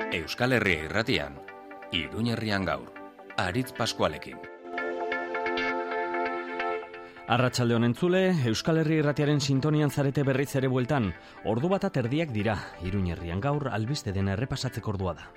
Euskal Herria Irratian, Iruñerrian gaur, Aritz Paskualekin. Arratsalde on entzule, Euskal Herria Irratiaren sintonian zarete berriz ere bueltan. Ordu bata terdiak dira, Iruñerrian gaur albiste dena errepasatzeko ordua da.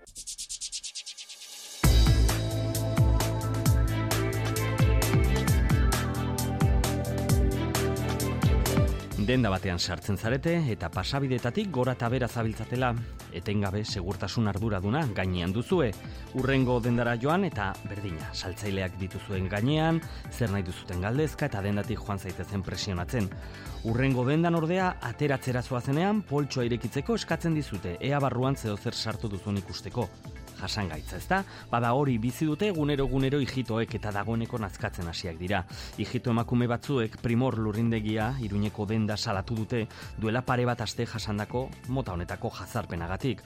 Denda batean sartzen zarete eta pasabidetatik gora eta bera zabiltzatela, etengabe segurtasun arduraduna gainean duzue. Urrengo dendara joan eta berdina, saltzaileak dituzuen gainean, zer nahi duzuten galdezka eta dendatik joan zaitezen presionatzen. Urrengo dendan ordea, ateratzera zoazenean, poltsoa irekitzeko eskatzen dizute, ea barruan zeozer sartu duzun ikusteko. Jasangaitza, ezta? Bada hori bizi dute egunero ijitoek eta dagoeneko nazkatzen hasiak dira. Ijito emakume batzuek Primor Lurrindegia Iruñeko denda salatu dute duela pare bat aste jasandako mota honetako jazarpenagatik.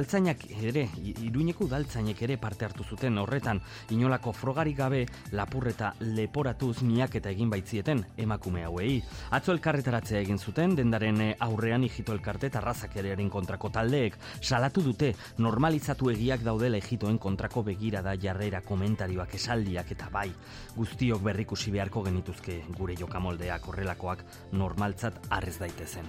Iruñeko udaltzainek ere parte hartu zuten horretan, inolako frogarik gabe lapurreta leporatuz miaketa egin baitzieten emakume hauei. Atzo elkarretaratzea egin zuten dendaren aurrean ijito elkarte eta arrazakearen kontrako taldeek salatu dute normalizatu egiak dela ejitoen kontrako begirada jarrera komentarioak esaldiak eta bai, guztiok berrikusi beharko genituzke gure jokamoldeak horrelakoak normaltzat arrez daitezen.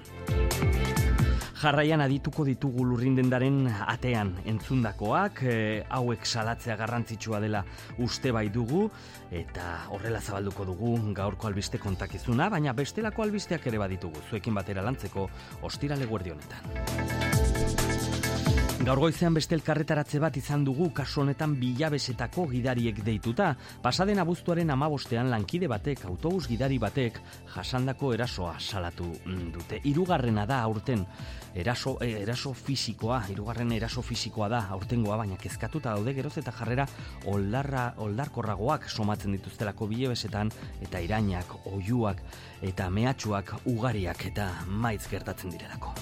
Jarraian adituko ditugu Lurrindendaren atean entzundakoak, hauek salatzea garrantzitsua dela uste bai dugu, eta horrela zabalduko dugu gaurko albiste kontakizuna, baina bestelako albisteak ere baditugu, zuekin batera lantzeko ostirale eguerdi honetan. Gaur goizean beste elkarretaratze bat izan dugu kasu honetan Bilabesetako gidariek deituta. Pasaden abuztuaren 15ean lankide batek, autobus gidari batek, jasandako erasoa salatu dute. Hirugarrena da aurten eraso fisikoa da aurtengoa, baina kezkatuta daude geroz eta jarrera oldarkorragoak somatzen dituztelako Bilabesetan, eta irainak, oihuak eta mehatxuak ugariak eta maiz gertatzen direlako.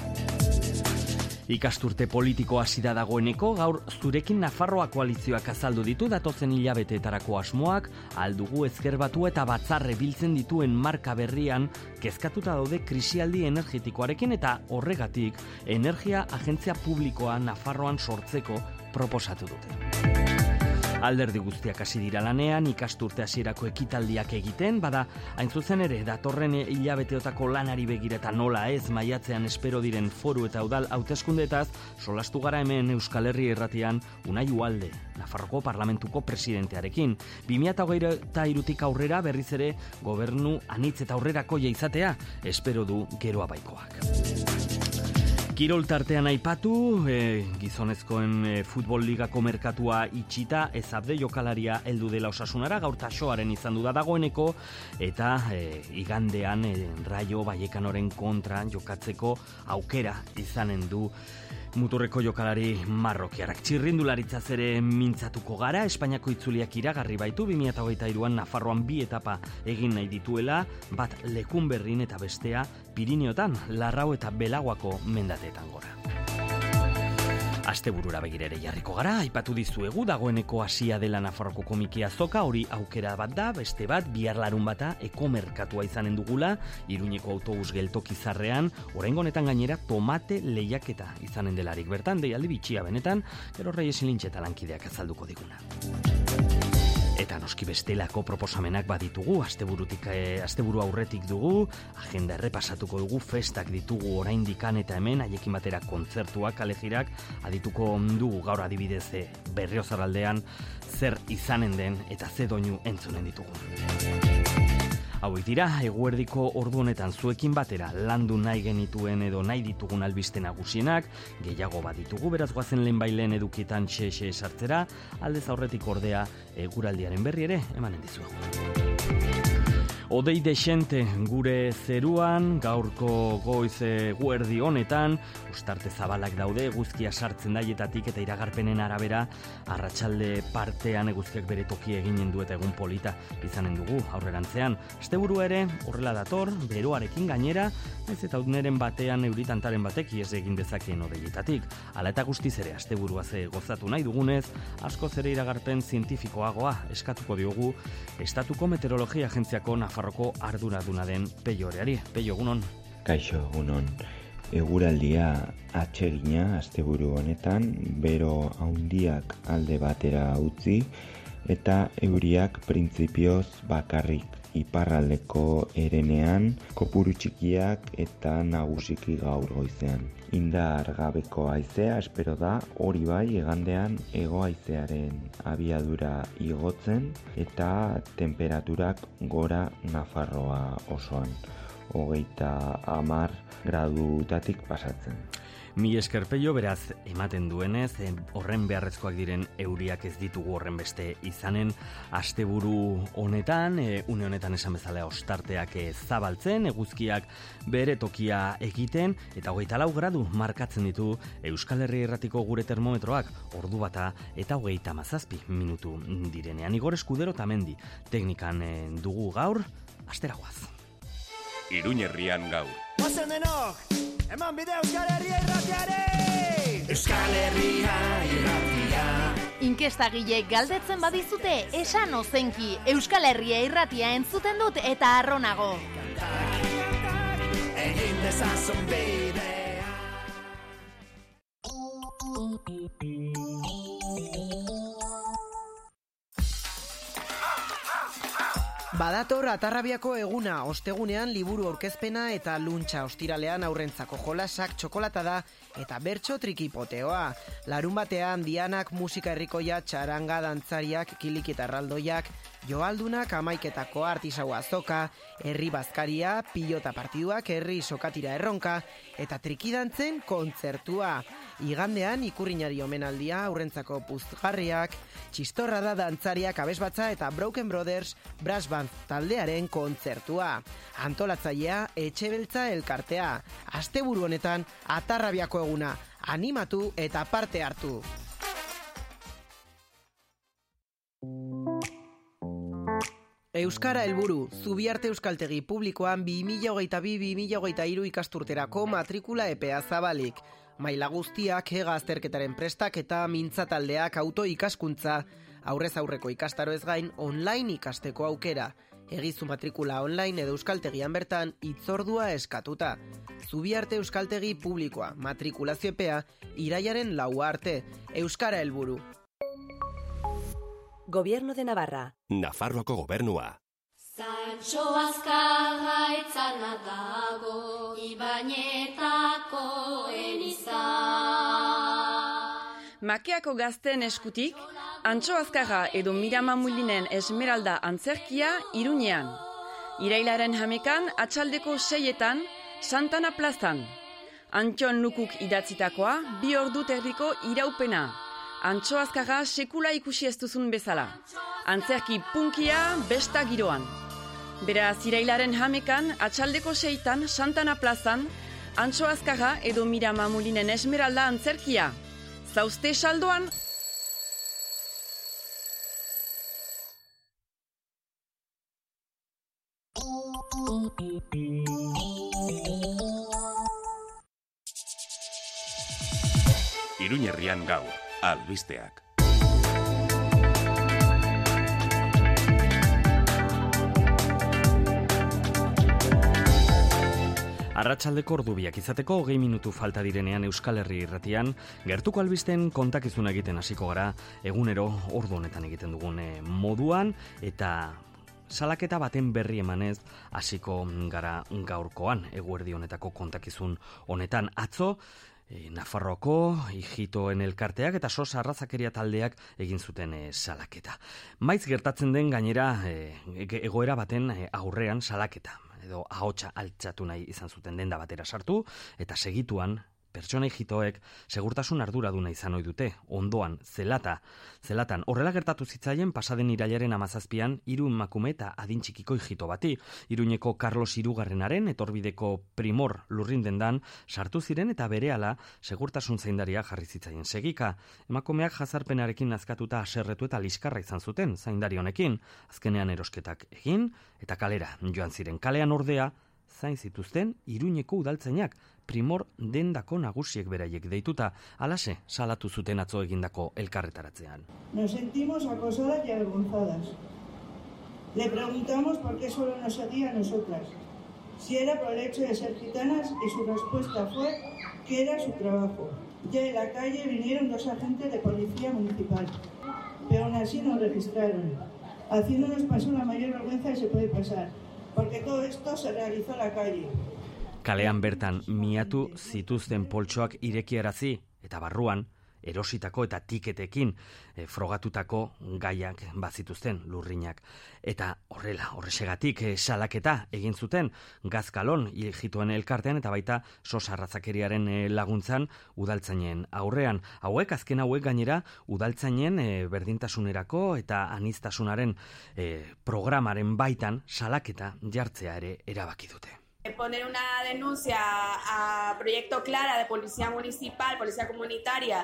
Ikasturte politiko hasi da dagoeneko, gaur zurekin Nafarroa koalizioak azaldu ditu datozen hilabeteetarako asmoak, aldugu ezker batua eta batzarre biltzen dituen marka berrian, kezkatuta daude krisialdi energetikoarekin eta horregatik energia agentzia publikoa Nafarroan sortzeko proposatu dute. Alderdi guztiak hasi dira lanean, ikasturte hasierako ekitaldiak egiten, bada hain zuzen ere datorren hilabeteotako lanari begira eta nola ez maiatzean espero diren foru eta udal hauteskundeetaz solastu gara hemen Euskal Herria Irratian Unai Ugalde, Nafarroko Parlamentuko presidentearekin. 2023tik aurrera berriz ere gobernu anitz eta aurrerakoia izatea espero du geroa baikoak. Kirol tartean aipatu, gizonezkoen futbol ligako merkatua itxita, Ezabde jokalaria heldu dela Osasunara, gaur Taxoaren izan du da dagoeneko, eta igandean Rayo Vallecanoren kontra jokatzeko aukera izanen du muturreko jokalari marrokiarak. Txirrindularitzaz ere mintzatuko gara, Espainiako itzuliak iragarri baitu 2023an Nafarroan 2 etapa egin nahi dituela, bat Lekunberrin eta bestea Pirineotan, Larrao eta Belaguako mendateetan gora. Asteburura begira ere jarriko gara, aipatu dizuegu dagoeneko hasia dela Nafarroko komiki azoka, hori aukera bat da, beste bat, bihar larunbata ekomerkatua izanen dugula, Iruñeko autobus geltoki zarrean, oraingo honetan gainera tomate lehiaketa izanen delarik bertan, deialdi bitxia benetan, gero Reyes Lintxe eta lankideak azalduko diguna. Eta noski bestelako proposamenak baditugu, asteburu aurretik dugu, agenda errepasatuko dugu, festak ditugu oraindikan eta hemen, haiekin batera kontzertuak, kalejirak, adituko dugu gaur adibidez Berriozarraldean zer izanen den eta ze doinu entzunen ditugu. Hauek dira, eguerdiko ordu honetan zuekin batera landu nahi genituen edo nahi ditugun albiste nagusienak, gehiago baditugu, beraz goazen lehenbailen edukietan xe sartzera, aldez aurretik ordea eguraldiaren berri ere emanen dizuegu. Odei dexente gure zeruan, gaurko goiz eguerdi honetan, ostarte zabalak daude, eguzkia sartzen daietatik eta iragarpenen arabera, arratsalde partean eguzkiak bere toki eginen du eta egun polita izanen dugu aurrerantzean. Asteburu ere horrela dator, beroarekin gainera, ez eta udneren batean euritantaren batek ies egin dezakeen odeietatik. Hala eta guztiz ere asteburuaz gozatu nahi dugunez, askoz ere iragarpen zientifikoagoa eskatuko diogu Estatuko Meteorologia Agentziako Nafarroko arduraduna den Peio Oreari. Peio, egunon. Kaixo, egunon. Eguraldia atsegina asteburu honetan, bero handiak alde batera utzi eta euriak printzipioz bakarrik iparraldeko herenean, kopuru txikiak eta nagusiki gaur goizean. Indar gabeko haizea espero da, hori bai igandean hego haizearen abiadura igotzen eta temperaturak gora Nafarroa osoan. 30 gradutatik pasatzen. Mi esker Peio, beraz, ematen duenez, horren beharrezkoak diren euriak ez ditugu horren beste izanen asteburu honetan, une honetan esan bezala ostarteak zabaltzen, eguzkiak bere tokia egiten, eta 24 gradu markatzen ditu Euskal Herri Irratiko gure termometroak, ordu bata eta 37 minutu direnean. Igor Eskudero tamendi, teknikan dugu gaur, astera goaz. Iruñerrian gaur. Ozen denok, eman bide Euskal Herria irratiare! Euskal Herria irratia. Inkestagileek galdetzen badizute, esan ozenki, Euskal Herria irratia entzuten dut eta arronago. Egin dezazun bidea. Badator Atarrabiako eguna, ostegunean liburu aurkezpena eta luntxa, ostiralean aurrentzako jolasak, txokolatada eta bertso trikipoteoa. Larun batean dianak, musika herrikoia, txaranga, dantzariak, kilik eta erraldoiak, joaldunak, amaiketako artisau azoka, herri bazkaria, pilota partiduak, herri sokatira erronka eta trikidantzen kontzertua. Igandean ikurrinari omenaldia, aurrentzako puzgarriak, txistorra da dantzariak, abesbatza eta Broken Brothers Brass Band taldearen kontzertua. Antolatzailea Etxebeltza elkartea. Asteburu honetan Atarrabiako eguna, animatu eta parte hartu. Euskara helburu, Zubiarte Euskaltegi publikoan 2022-2023 ikasturterako matrikula epea zabalik. Maila guztiak ega azterketaren prestaketa, mintzataldeak, auto ikaskuntza, aurrez aurreko ikastaroez gain online ikasteko aukera. Egizu matrikula online edo euskaltegian bertan hitzordua eskatuta. Zubiarte Euskaltegi publikoa, matrikulazio epea, irailaren 4 arte. Euskara helburu. Gobierno de Navarra. Nafarroako gobernua. Zantxo azkarra etzana dago, ibainetako eniza. Makeako gazten eskutik, Antxo Azkarra edo Mirama Mulinen Esmeralda antzerkia Iruñean. Irailaren 11 atxaldeko 6etan, Santana plazan. Antxon Lukuk idatzitakoa, 2 ordu terdiko iraupena. Antxo Azkarra sekula ikusi ez duzun bezala. Antzerki punkia besta giroan. Beraz, irailaren 11 atxaldeko 6etan, Santana plazan, Antxo Azkarra edo Mirama Mulinen Esmeralda antzerkia. Zauzte saldoan? Iruñerrian gaur, albisteak. Arratsaldeko ordubiak izateko 20 minutu falta direnean Euskal Herri irratian, gertuko albisten kontakizuna egiten hasiko gara, egunero ordu honetan egiten dugun moduan, eta salaketa baten berri emanez hasiko gara gaurkoan, eguerdi honetako kontakizun honetan. Atzo, Nafarroako ijitoen elkarteak eta sos arrazakeria taldeak egin zuten salaketa. Maiz gertatzen den gainera egoera baten aurrean salaketa edo ahotsa altzatu nahi izan zuten denda batera sartu eta segituan pertsona ijitoek segurtasun arduraduna izan ohi dute, ondoan, zelatan. Horrela gertatu zitzaien pasaden irailaren 17an 3 emakume eta adin txikiko ijito bati. Iruñeko Carlos Hirugarrenaren etorbideko Primor lurrindendan sartu ziren eta berehala segurtasun zaindaria jarri zitzaien segika. Emakumeak jazarpenarekin nazkatuta haserretu eta liskarra izan zuten zaindari honekin. Azkenean erosketak egin eta kalera joan ziren. Kalean ordea zain zituzten Iruñeko udaltzainak, Primor dendako nagusiek beraiek deituta, halaxe salatu zuten atzo egindako elkarretaratzean. Nos sentimos acosadas y avergonzadas. Le preguntamos por qué solo nos seguía a nosotras. si era por el hecho de ser gitanas y su respuesta fue que era su trabajo. Ya en la calle vinieron 2 agentes de policía municipal, pero aún así nos registraron, haciéndonos pasar la mayor vergüenza que se puede pasar, porque todo esto se realizó en la calle. Kalean bertan miatu zituzten poltsoak irekiarazi eta barruan erositako eta tiketekin frogatutako gaiak bazituzten lurrinak. Eta horrexegatik salaketa egin zuten Gazkalon ijitoen elkartean eta baita Sos Arrazakeriaren laguntzan udaltzainen aurrean. Azken hauek gainera udaltzainen berdintasunerako eta aniztasunaren programaren baitan salaketa jartzea ere erabaki dute. Poner una denuncia a Proyecto Clara de Policía Municipal, Policía Comunitaria,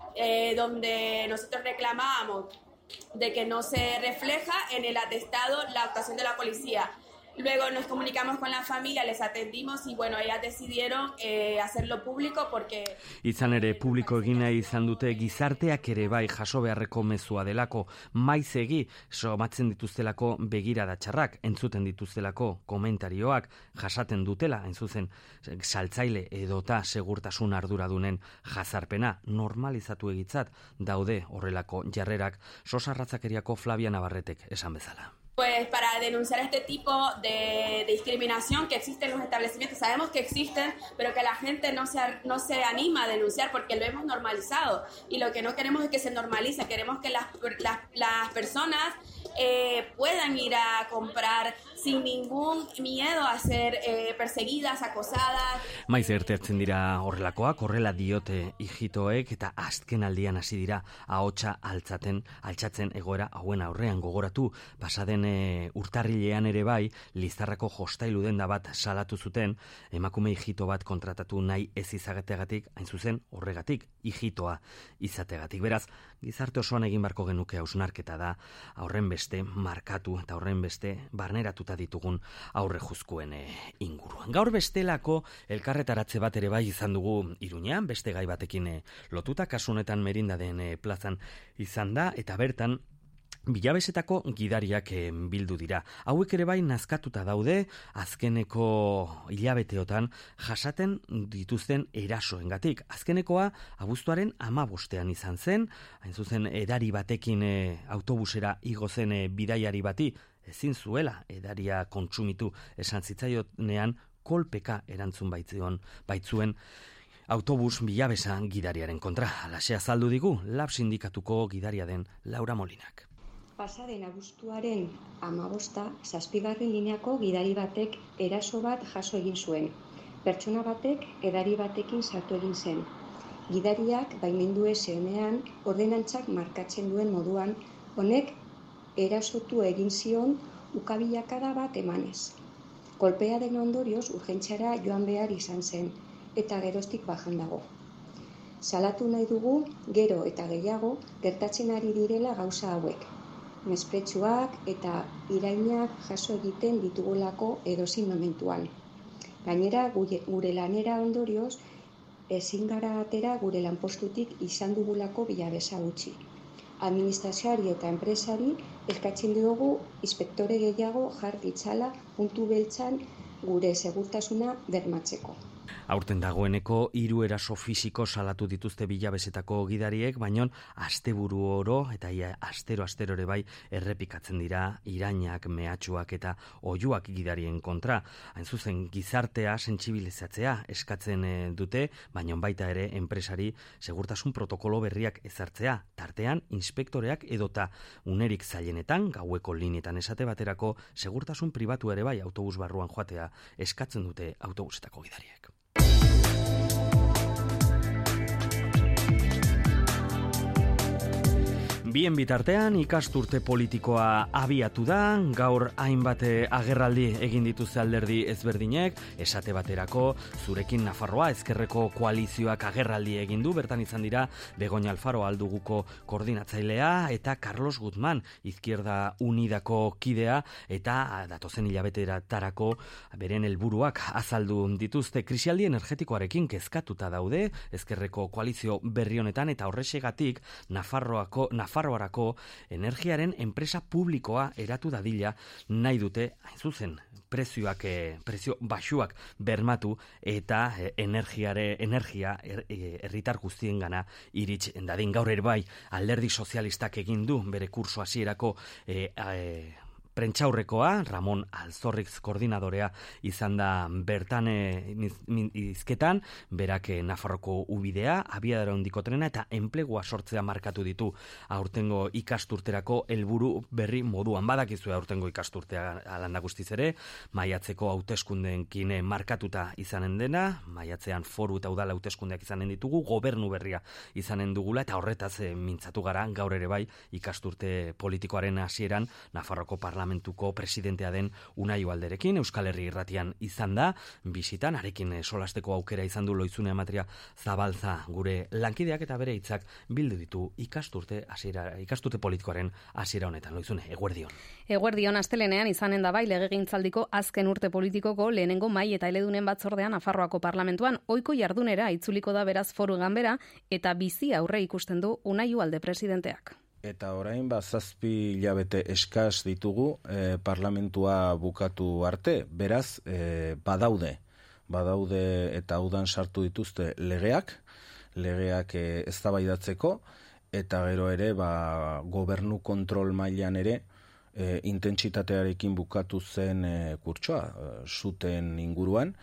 donde nosotros reclamábamos de que no se refleja en el atestado la actuación de la policía. Luego nos comunicamos con la familia, les atendimos y bueno, ellas decidieron hacerlo público porque... Izan ere, publiko egina izan dute gizarteak ere bai jaso beharreko mezua delako, maizegi somatzen dituztelako begirada txarrak, entzuten dituztelako komentarioak, jasaten dutela, entzuzen saltzaile edota segurtasun arduradunen jazarpena normalizatu egitzat daude horrelako jarrerak, Sos Arrazakeriako Flavia Navarretek esan bezala. Pues para denunciar este tipo de discriminación que existe en los establecimientos. Sabemos que existen, pero que la gente no se anima a denunciar porque lo hemos normalizado. Y lo que no queremos es que se normalice, queremos que las personas puedan ir a comprar sin ningún miedo a ser perseguidas, acosadas. Maiz erteatzen dira horrelakoak, horrela diote ijitoek eta azken aldian hasi dira ahotsa altxatzen egoera hauen aurrean gogoratu. Pasaden urtarrilean ere bai, Lizarrako jostailu denda bat salatu zuten, emakume ijito bat kontratatu nahi ez izateagatik, hain zuzen horregatik, ijitoa izateagatik. Beraz, gizarte osoan egin barko genuke hausnarketa da, horren beste markatu eta horren beste barneratuta ditugun aurre juzkuen inguruan. Gaur bestelako elkarretaratze bat ere bai izan dugu Iruñean, beste gai batekin lotuta, kasu honetan Merindaden plazan izan da, eta bertan Bilabesetako gidariak bildu dira. Hauek ere bai nazkatuta daude azkeneko hilabeteotan jasaten dituzten erasoengatik. Azkenekoa abuztuaren 15ean izan zen, hain zuzen edari batekin autobusera igo zen bidaiari bati, ezin zuela edaria kontsumitu esan zitzaionean kolpeka erantzun baitzuen autobus Bilabesa gidariaren kontra. Halaxe azaldu digu Lab sindikatuko gidaria den Laura Molinak. Pasaden abuztuaren 15 zazpigarren lineako gidari batek eraso bat jaso egin zuen. Pertsona batek edari batekin sartu egin zen. Gidariak baimendu ezenean ordenantzak markatzen duen moduan, honek erasotu egin zion ukabilakada bat emanez. Kolpearen ondorioz urgentziara joan behar izan zen, eta geroztik bajan dago. Salatu nahi dugu, gero eta gehiago, gertatzen ari direla gauza hauek. Mespretsuak eta irainak jaso egiten ditugulako edozein momentuan. Gainera, gure lanera ondorioz, ezin gara atera gure lanpostutik izan dugulako Bilabesa utzi. Administrazioari eta enpresari eskatzen diogu inspektore gehiago jar ditzala puntu beltzan gure segurtasuna bermatzeko. Aurten dagoeneko 3 eraso fisiko salatu dituzte Bilabesetako gidariek, baina asteburu oro eta astero ere bai errepikatzen dira irainak, mehatxuak eta oihuak gidarien kontra. Hain zuzen gizartea sentsibilizatzea eskatzen dute, baina baita ere enpresari segurtasun protokolo berriak ezartzea, tartean inspektoreak edota unerik zailenetan, gaueko linietan esate baterako segurtasun pribatu ere bai autobus barruan joatea eskatzen dute autobusetako gidariek. Bien bitartean ikasturte politikoa abiatu da, gaur hainbat agerraldi egin dituzte alderdi ezberdinek, esate baterako zurekin Nafarroa ezkerreko koalizioak agerraldi egin du, bertan izan dira Begoña Alfaro Alduguko koordinatzailea eta Carlos Guzmán Izquierda Unidako kidea eta datozen hilabetetarako beren helburuak azaldu dituzte. Krisialdi energetikoarekin kezkatuta daude ezkerreko koalizio berri honetan eta horrexegatik Nafarroa Nafarroarako energiaren enpresa publikoa eratu dadila nahi dute, hain zuzen, prezio baxuak bermatu eta energia herritar guztiengana irits dadin. Gaur ere bai Alderdi Sozialistak egin du bere kurso hasierako prentsaurrekoa, Ramon Alzorriz koordinadorea izan da bertan hizketan, berak Nafarroko ubidea, abiadura handiko trena eta enplegua sortzea markatu ditu aurtengo ikasturterako helburu berri moduan. Badakizue aurtengo ikasturtea alanda guztiz ere, maiatzeko hauteskundeenkin markatuta izanen dena, maiatzean foru eta udala hauteskundeak izanen ditugu, gobernu berria izanen dugula eta horretaz mintzatu gara gaur ere bai ikasturte politikoaren hasieran Nafarroko Parlamentuko presidentea den Unai Ugalderekin, Euskal Herri Irratian izan da, bisitan, arekin solasteko aukera izan du Loizune Amatria Zabalza gure lankideak eta bere hitzak bildu ditu ikasturte politikoaren hasiera honetan. Loizune, eguerdion. Eguerdion, astelenean izanen da bai legegintzaldiko azken urte politikoko lehenengo mahai eta eledunen batzordean Nafarroako Parlamentuan ohiko jardunera itzuliko da beraz foru ganbera eta bizi aurre ikusten du Unai Ugalde presidenteak. Eta orain 7 hilabete eskas ditugu parlamentua bukatu arte, beraz badaude eta udan sartu dituzte legeak eztabaidatzeko eta gero ere gobernu kontrol mailan ere intentsitatearekin bukatu zen kurtsoa zuten inguruan.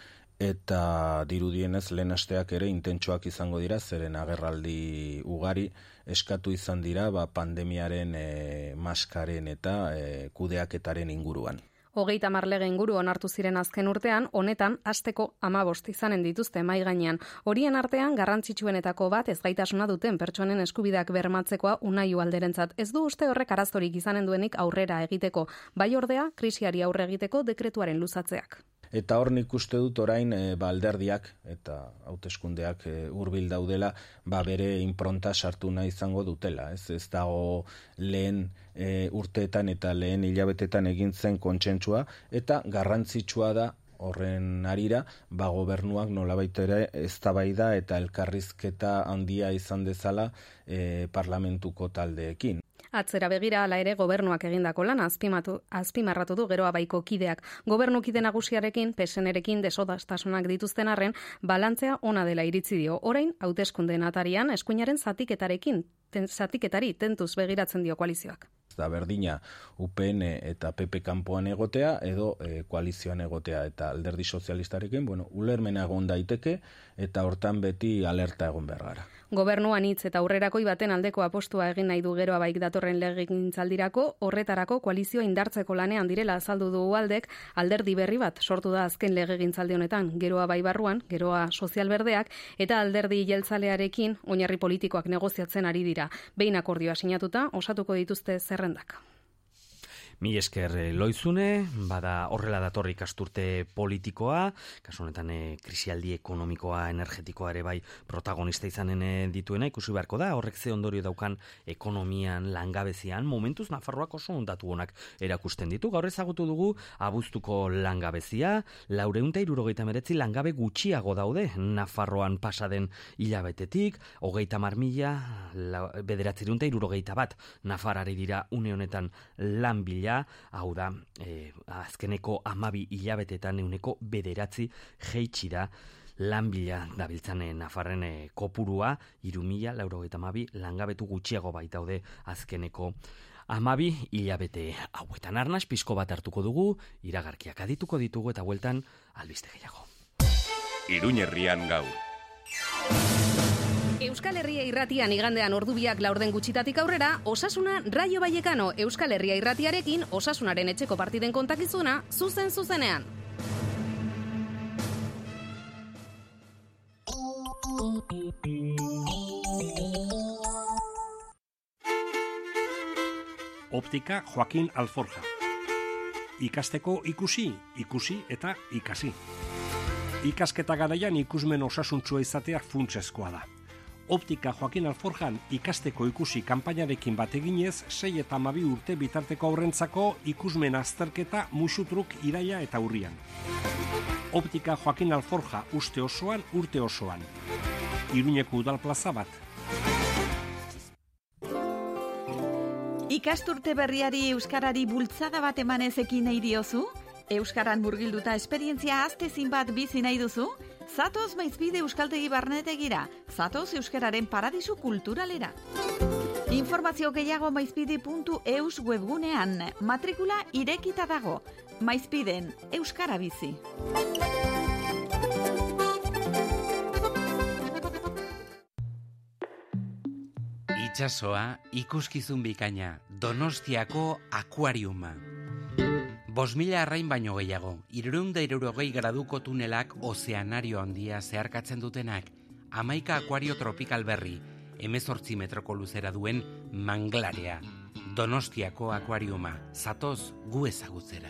Eta dirudienez lehen asteak ere intentsoak izango dira, zeren agerraldi ugari eskatu izan dira pandemiaren maskaren eta kudeaketaren inguruan. 30 lege inguru onartu ziren azken urtean, honetan hasteko 15 izanen dituzte mahai gainean. Horien artean garrantzitsuenetako bat ezgaitasuna duten pertsonen eskubideak bermatzekoa Unai Ugalderentzat. Ez du uste horrek arazorik izanen duenik aurrera egiteko, bai ordea krisiari aurre egiteko dekretuaren luzatzeak. Eta hor nik uste dut orain alderdiak eta hauteskundeak hurbil daudela bere inpronta sartu nahi izango dutela. Ez dago lehen urteetan eta lehen hilabetetan egin zen kontsentsua eta garrantzitsua da horren harira gobernuak nolabait ere eztabaida eta elkarrizketa handia izan dezala parlamentuko taldeekin. Atzera begira hala ere gobernuak egindako lana azpimarratu du Geroa Baiko kideak. Gobernukide nagusiarekin, PSN-erekin desodastasunak dituzten arren, balantzea ona dela iritzi dio. Orain, hauteskundeen atarian eskuinaren zatiketari tentuz begiratzen dio koalizioak. Da berdina UPN eta PP kanpoan egotea edo koalizioan egotea eta Alderdi Sozialistarekin, ulermena egon daiteke eta hortan beti alerta egon behar gara. Gobernuan hitz eta aurrerakoi baten aldeko apostua egin nahi du Geroa Baik datorren legegintzaldirako, horretarako koalizioa indartzeko lanean direla azaldu du Ugaldek, alderdi berri bat sortu da azken legegintzaldi honetan, Geroa Bai barruan, Geroa Sozialberdeak eta alderdi jeltzalearekin oinarri politikoak negoziatzen ari dira. Behin akordioa sinatuta, osatuko dituzte zerrendak. Mi esker Loizune, bada horrela datorri ikasturte politikoa, kasu honetan krisialdi ekonomikoa, energetikoa ere bai protagonista izanen dituena, ikusi beharko da, horrek ze ondorio daukan ekonomian, langabezian, momentuz Nafarroak oso ondatu honak erakusten ditu. Gaur ezagutu dugu abuztuko langabezia, 469 langabe gutxiago daude Nafarroan pasaden hilabetetik, 30.971 Nafarrari dira une honetan lan bila, hau da, azkeneko 12 hilabetetan 9% jeitsi da lanbila dabiltzan Nafarren kopurua, 3.092 langabetu gutxiago baitaude azkeneko 12 hilabete hauetan. Arnas pizko bat hartuko dugu, iragarkiak adituko ditugu eta bueltan albiste gehiago. Iruñerrian gaur. Euskal Herria Irratian igandean ordubiak 4:00 aurrera, Osasuna Rayo Vallecano. Euskal Herria Irratiarekin Osasunaren etxeko partiden kontakizuna zuzenean. Optika Joaquín Alforja. Ikasteko ikusi eta ikasi. Ikasketa garaian ikusmen osasuntsua izatea funtsezkoa da. Optika Joaquín Alforjan ikasteko ikusi kanpainarekin bat eginez 6 eta 12 urte bitarteko aurrentzako ikusmen azterketa musutruk iraila eta urrian. Optika Joaquín Alforja uste osoan, urte osoan. Iruñeko udal plaza bat. Ikasturte berriari euskarari bultzada bat emanez ekin nahi diozu? Euskaran murgilduta esperientzia aztezin bat bizi nahi duzu? Zatoz Maizpide Euskaltegi Barnetegira, zatoz euskararen paradisu kulturalera. Informazio gehiago maizpide.eus webgunean, matrikula irekita dago. Maizpiden, euskara bizi. Itsasoa, ikuskizun bikaina, Donostiako akuariuma. 5.000 arrain baino gehiago, 360 graduko tunelak ozeanario handia zeharkatzen dutenak, 11 akuario tropikal berri, 18 metroko luzera duen manglarea. Donostiako akuariuma, zatoz gu ezagutzera.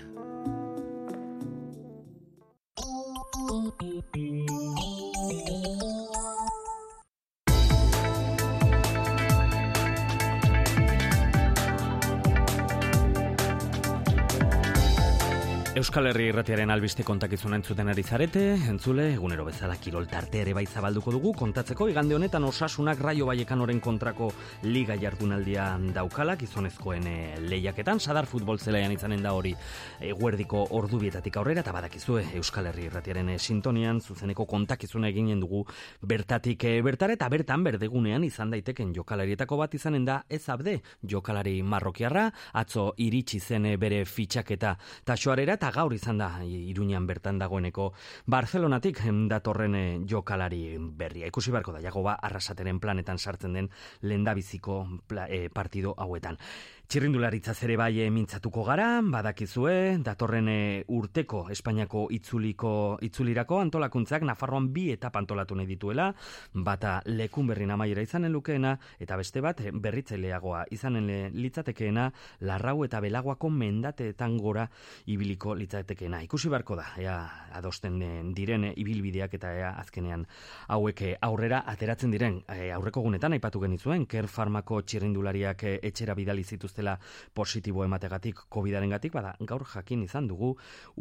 Euskal Herri Irratiaren albiste kontakizuna entzuten ari zarete, entzule, egunero bezala kirol tarte ere bai zabalduko dugu, kontatzeko igande honetan Osasunak Raio Vallecanoren kontrako liga jardunaldia daukala, gizonezkoen lehiaketan, Sadar futbol zelaian izanen da hori eguerdiko ordubietatik aurrera, eta badakizue Euskal Herri Irratiaren sintonian, zuzeneko kontakizuna eginen dugu bertatik bertara, eta bertan berdegunean izan daiteken jokalarietako bat izanen da Ezabde, jokalari marrokiarra, atzo iritsi zen bere fitxaketa taxoarera, eta gaur izan da Iruñan bertan dagoeneko Barcelonatik datorren jokalari berria. Ikusi beharko da, Jagoba Arrasateren planetan sartzen den lehendabiziko partido hauetan. Txirrindularitzaz ere bai mintzatuko gara, badakizue, datorren urteko Espainiako itzulirako antolakuntzak Nafarroan 2 etapa antolatu nahi dituela, bata Lekunberrin amaiera izanen lukeena, eta beste bat berritzaileagoa izanen litzatekeena, Larrau eta Belagoako mendateetan gora ibiliko litzatekeena. Ikusi beharko da, ea adosten diren ibilbideak eta ea azkenean hauek aurrera ateratzen diren. Aurreko gunetan aipatu genizuen, Ker Farmako txirrindulariak etxera bidali zituztela positibo emategatik, COVID-arengatik, bada gaur jakin izan dugu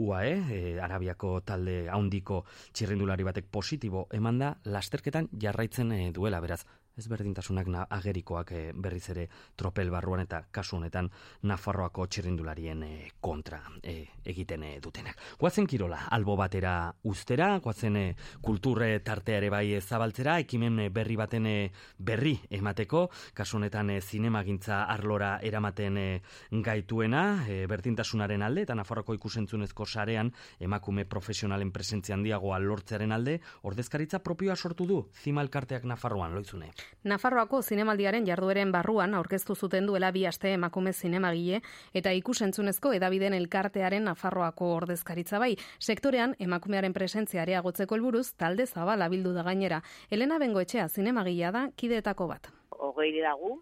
UAE, Arabiako talde handiko txirrindulari batek positibo emanda, lasterketan jarraitzen duela, beraz, ezberdintasunak agerikoak berriz ere tropel barruan eta kasu honetan Nafarroako txirrindularien kontra egiten dutenak. Goazen kirola, albo batera ustera, goazen kulturre tartea ere bai zabaltzera, ekimen berri baten berri emateko, kasu honetan zinemagintza arlora eramaten gaituena, berdintasunaren alde eta Nafarroako ikusentzunezko sarean emakume profesionalen presentzia handiagoa lortzearen alde, ordezkaritza propioa sortu du Zima elkarteak Nafarroan, Loizune. Nafarroako zinemaldiaren jardueren barruan aurkeztu zuten duela 2 aste emakume zinemagile eta ikusentzunezko hedabideen elkartearen Nafarroako ordezkaritza bai. Sektorean emakumearen presentzia areagotzeko helburuz talde zabala bildu da gainera. Elena Bengoetxea zinemagilea da kideetako bat. 20 lagun,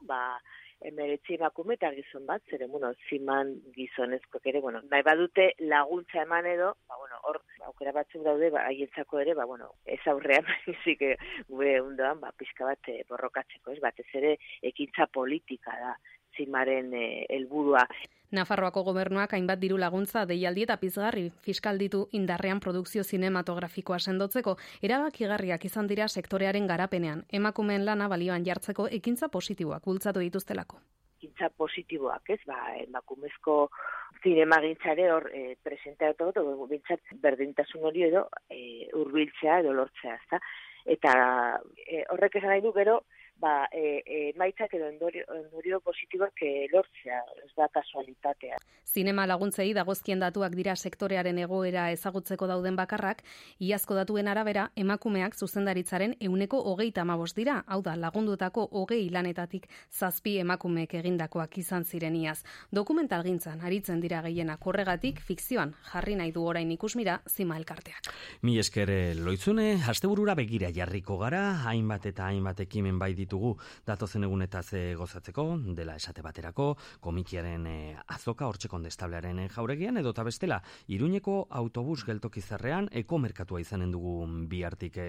19 emakume eta gizon bat, zeren, ziman gizonezkoak ere, nahi badute laguntza eman edo, hor, aukera batzuk daude, haientzako ere, ez aurrean, izik gure ondoan, pixka bat borrokatzeko, batez ere, ekintza politika da, zimaren helburua. Nafarroako gobernuak hainbat diru laguntza deialdi eta pizgarri fiskalditu indarrean produkzio zinematografikoa sendotzeko, erabakigarriak izan dira sektorearen garapenean, emakumeen lana balioan jartzeko ekintza positiboak bultzatu dituztelako. Ekintza positiboak, emakumezko zinemagintzare hor presentatu, bintzat berdintasun hori edo hurbiltzea edo lortzea, ezta? Eta horrek esan nahi du gero, emaitzak edo ondorio positiboak lortzea, ez da kasualitatea. Zinema laguntzei dagozkien datuak dira sektorearen egoera ezagutzeko dauden bakarrak, iazko datuen arabera emakumeak zuzendaritzaren 135 dira, hau da lagundutako 20 lanetatik 7 emakumeek egindakoak izan ziren iaz. Dokumentalgintzan aritzen dira gehienak, horregatik fikzioan jarri nahi du orain ikusmira Zima elkarteak. Mi esker Loizune, asteburura begira jarriko gara, hainbat eta hainbat ekimen bai ditugu datozen egunetaz gozatzeko, dela esate baterako, komikiaren azoka, hortxe kondestablearen jauregian, edo eta bestela, Iruñeko autobus geltokizarrean ekomerkatua izanen dugu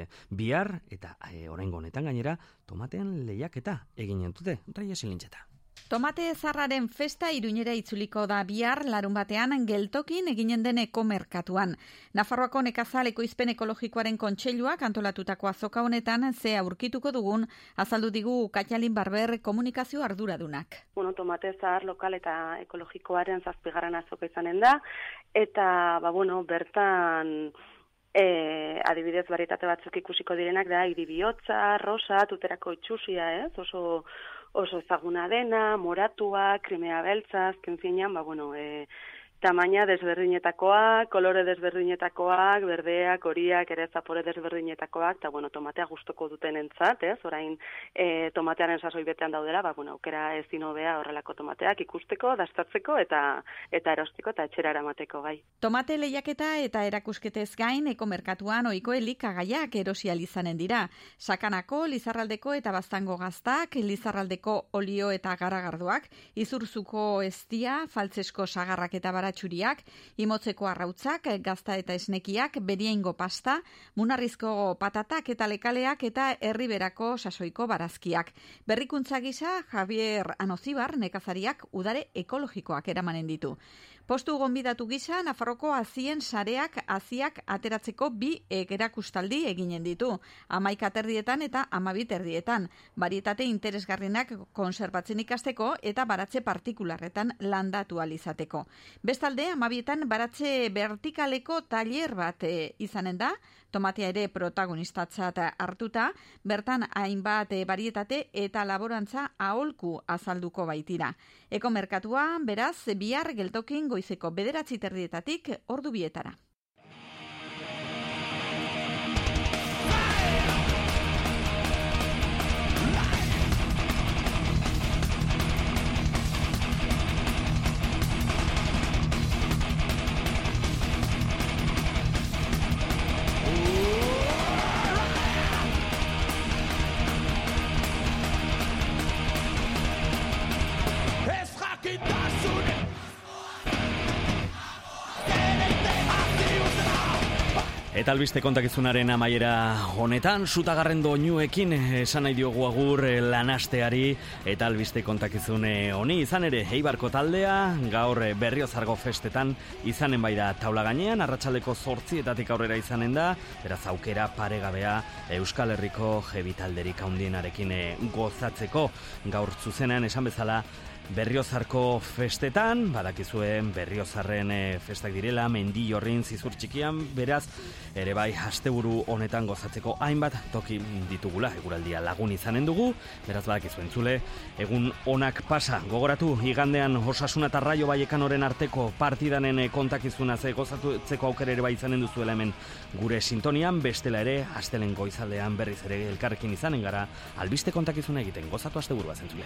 bihar, eta oraingo honetan gainera, tomatean lehiaketa eginen dute, Raia Silintxeta. Tomate zarraren festa Iruñera itzuliko da bihar larunbatean geltokin eginen den ekomerkatuan. Nafarroako nekazal ekoizpen ekologikoaren kontseiluak antolatutako azoka honetan ze aurkituko dugun azaldu digu Katjalin Barber komunikazio arduradunak. Tomate zahar lokal eta ekologikoaren 7. azoka izanen da, eta bertan adibidez varietate batzuk ikusiko direnak da iribiotza, rosa, tuterako itxusia, oso ezaguna dena, moratua, krimea beltza, azken finean, tamaina desberdinetakoak, kolore desberdinetakoak, berdeak, horiak, ere zapore desberdinetakoak, eta tomatea gustoko duten entzat, orain tomatearen sasoi betean daudela, aukera ezin hobea horrelako tomateak ikusteko, dastatzeko eta erosteko eta etxera eramateko gai. Tomate lehiaketa eta erakusketez gain ekomerkatuan ohiko elikagaiak erosial izanen dira. Sakanako, Lizarraldeko eta Baztango gaztak, Lizarraldeko olio eta garagardoak, Izurzuko eztia, Faltzesko sagarrak eta baratxuriak, Imotzeko arrautzak, gazta eta esnekiak, Beriaingo pasta, Munarrizko patatak eta lekaleak eta Herriberako sasoiko barazkiak. Berrikuntza gisa Javier Anozibar nekazariak udare ekologikoak eramanen ditu. Postu gonbidatu gisa, Nafarroko azien sareak aziak ateratzeko 2 erakustaldi eginen ditu. 11 erdietan eta 12 erdietan. Varietate interesgarrinak konserbatzen ikasteko eta baratze partikularretan landatu alizateko. Bestalde, 12etan baratze vertikaleko tailer bat izanen da, tomatea ere protagonistatzat hartuta, bertan hainbat varietate eta laborantza aholku azalduko baitira. Ekomerkatua, beraz, bihar geltokin goizeko 9:00 ordu 2:00. Eta albiste kontakizunaren amaiera honetan, sutagarren doinuekin esan nahi diogu agur lanasteari eta albiste kontakizune honi izan ere Eibarko taldea, gaur Berriozargo festetan izanen bai da taula gainean, arratsaldeko 8:00 aurrera izanen da, beraz aukera paregabea Euskal Herriko heavy talderik handienarekin gozatzeko. Gaur zuzenean esan bezala Berriozarko festetan, badakizuen Berriozarren festak direla, Mendillorrin, Zizur txikian, beraz, ere bai, asteburu honetan gozatzeko hainbat toki ditugula, eguraldia lagun izanen dugu, beraz badakizuen zule, egun onak pasa, gogoratu, igandean Osasuna eta Raio Vallecanoren arteko partidanen kontakizuna ze gozatzeko aukera ere bai izanen duzuela hemen gure sintonian, bestela ere, astelen goizaldean berriz ere elkarrekin izanen gara, albiste kontakizuna egiten, gozatu asteburu bazen zule.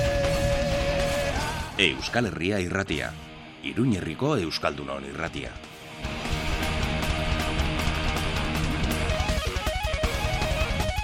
Euskal Herria irratia, Iruñerriko Euskaldunon irratia.